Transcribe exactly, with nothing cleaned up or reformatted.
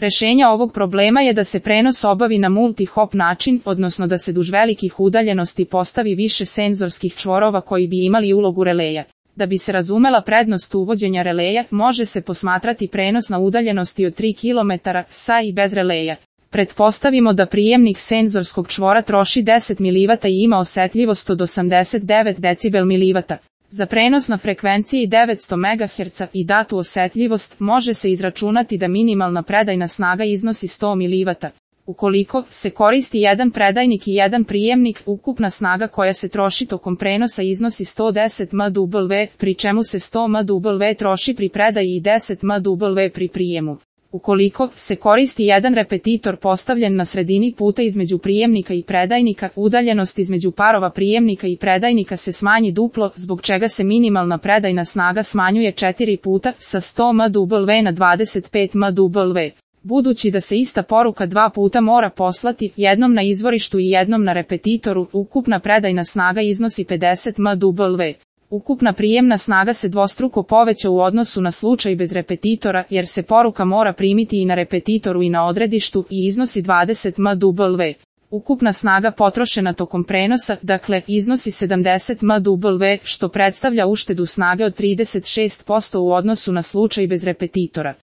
Rešenje ovog problema je da se prenos obavi na multi-hop način, odnosno da se duž velikih udaljenosti postavi više senzorskih čvorova koji bi imali ulogu releja. Da bi se razumela prednost uvođenja releja, može se posmatrati prenos na udaljenosti od tri kilometra sa i bez releja. Pretpostavimo da prijemnik senzorskog čvora troši deset milivatara i ima osetljivost od osamdeset devet decibela. Za prenos na frekvenciji devetsto megaherca i datu osetljivost može se izračunati da minimalna predajna snaga iznosi sto milivatara. Ukoliko se koristi jedan predajnik i jedan prijemnik, ukupna snaga koja se troši tokom prenosa iznosi sto deset megawata, pri čemu se sto megawata troši pri predaji i deset megawata pri prijemu. Ukoliko se koristi jedan repetitor postavljen na sredini puta između prijemnika i predajnika, udaljenost između parova prijemnika i predajnika se smanji duplo, zbog čega se minimalna predajna snaga smanjuje četiri puta, sa sto megawata na dvadeset pet megawata. Budući da se ista poruka dva puta mora poslati, jednom na izvorištu i jednom na repetitoru, ukupna predajna snaga iznosi pedeset megawata. Ukupna prijemna snaga se dvostruko poveća u odnosu na slučaj bez repetitora, jer se poruka mora primiti i na repetitoru i na odredištu i iznosi dvadeset megawata. Ukupna snaga potrošena tokom prenosa, dakle, iznosi sedamdeset megawata, što predstavlja uštedu snage od trideset šest posto u odnosu na slučaj bez repetitora.